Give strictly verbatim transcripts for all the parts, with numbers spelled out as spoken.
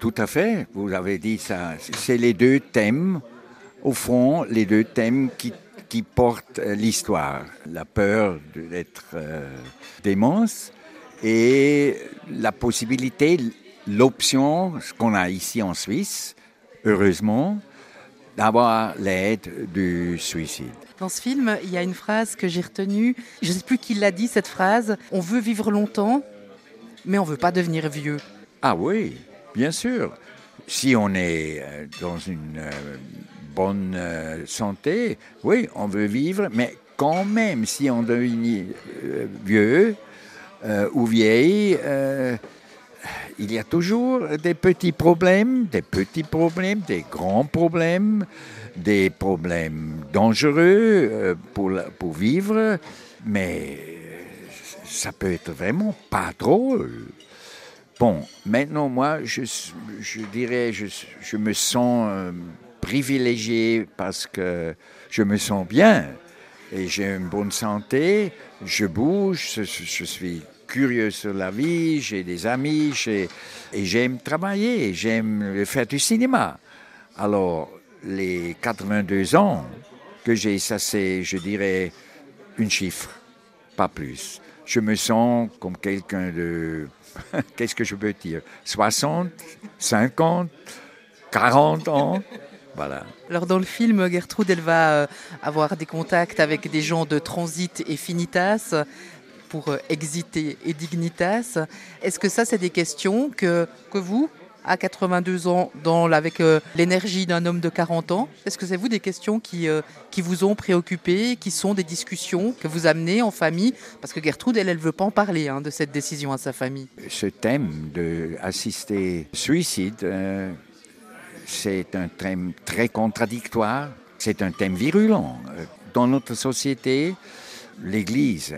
Tout à fait, vous avez dit ça. C'est les deux thèmes, au fond, les deux thèmes qui, qui portent l'histoire. La peur d'être euh, démence et la possibilité, l'option, ce qu'on a ici en Suisse, heureusement, d'avoir l'aide du suicide. Dans ce film, il y a une phrase que j'ai retenue. Je ne sais plus qui l'a dit, cette phrase. On veut vivre longtemps, mais on ne veut pas devenir vieux. Ah oui, bien sûr. Si on est dans une euh, bonne euh, santé, oui, on veut vivre, mais quand même, si on devient euh, vieux euh, ou vieille, euh, il y a toujours des petits problèmes, des petits problèmes, des grands problèmes, des problèmes dangereux euh, pour, pour vivre, mais ça peut être vraiment pas drôle. Bon, maintenant, moi, je, je dirais, je, je me sens euh, privilégié parce que je me sens bien et j'ai une bonne santé, je bouge, je, je suis curieux sur la vie, j'ai des amis, j'ai, et j'aime travailler, j'aime faire du cinéma. Alors, les quatre-vingt-deux ans que j'ai, ça c'est, je dirais, un chiffre, pas plus. Je me sens comme quelqu'un de... Qu'est-ce que je peux dire? soixante, cinquante, quarante ans. Voilà. Alors dans le film, Gertrude, elle va euh, avoir des contacts avec des gens de Transit et Finitas pour euh, Exit et Dignitas. Est-ce que ça, c'est des questions que, que vous, à quatre-vingt-deux ans, dans, avec euh, l'énergie d'un homme de quarante ans, est-ce que c'est vous des questions qui, euh, qui vous ont préoccupé, qui sont des discussions que vous amenez en famille? Parce que Gertrude, elle, elle ne veut pas en parler hein, de cette décision à sa famille. Ce thème d'assister suicide, euh, c'est un thème très contradictoire, c'est un thème virulent. Dans notre société, l'Église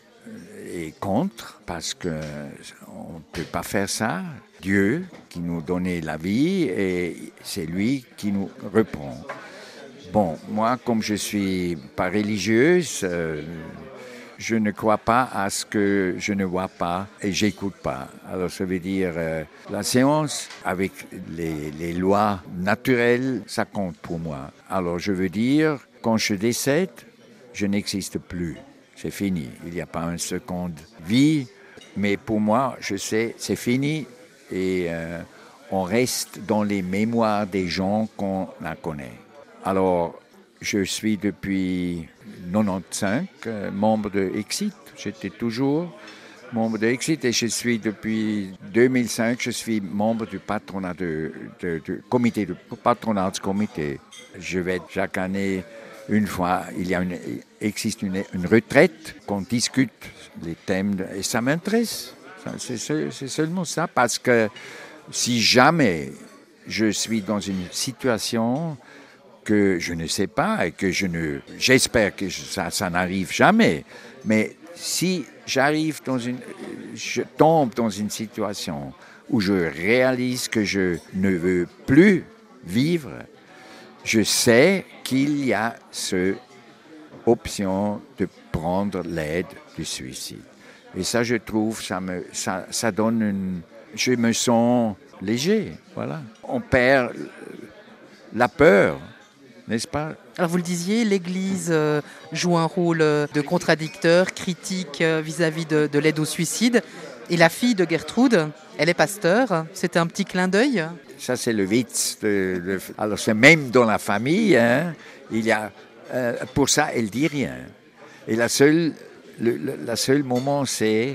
est contre parce qu'on ne peut pas faire ça. Dieu qui nous donnait la vie et c'est lui qui nous reprend. Bon, moi, comme je suis pas religieuse, euh, je ne crois pas à ce que je ne vois pas et j'écoute pas. Alors, ça veut dire euh, la séance avec les, les lois naturelles, ça compte pour moi. Alors, je veux dire, quand je décède, je n'existe plus. C'est fini. Il n'y a pas une seconde vie, mais pour moi, je sais, c'est fini. Et euh, on reste dans les mémoires des gens qu'on la connaît. Alors, je suis depuis quatre-vingt-quinze euh, membre de Exit. J'étais toujours membre de Exit et je suis depuis deux mille cinq, je suis membre du patronat de, de, de comité, du patronat du comité. Je vais chaque année, une fois, il y a une, existe une, une retraite qu'on discute les thèmes de, et ça m'intéresse. C'est, c'est seulement ça, parce que si jamais je suis dans une situation que je ne sais pas et que je ne... J'espère que ça, ça n'arrive jamais, mais si j'arrive dans une... Je tombe dans une situation où je réalise que je ne veux plus vivre, je sais qu'il y a cette option de prendre l'aide du suicide. Et ça, je trouve, ça me, ça, ça donne une... Je me sens léger, voilà. On perd la peur, n'est-ce pas? Alors vous le disiez, l'Église euh, joue un rôle euh, de contradicteur, critique euh, vis-à-vis de, de l'aide au suicide. Et la fille de Gertrude, elle est pasteur. C'était un petit clin d'œil. Ça, c'est le witz. De, de, alors, c'est même dans la famille, hein, il y a... Euh, pour ça, elle dit rien. Et la seule... Le, le la seul moment, c'est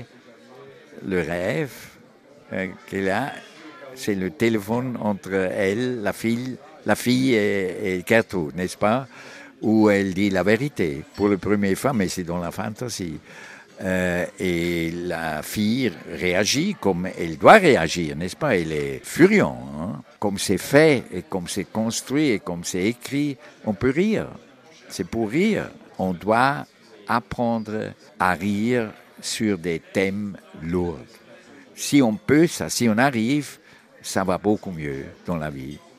le rêve euh, qu'elle a, c'est le téléphone entre elle, la fille, la fille et, et Gertrude, n'est-ce pas? Où elle dit la vérité pour la première fois, mais c'est dans la fantasy. Euh, et la fille réagit comme elle doit réagir, n'est-ce pas? Elle est furieuse. Hein? Comme c'est fait et comme c'est construit et comme c'est écrit, on peut rire. C'est pour rire. On doit apprendre à rire sur des thèmes lourds. Si on peut ça, si on arrive, ça va beaucoup mieux dans la vie.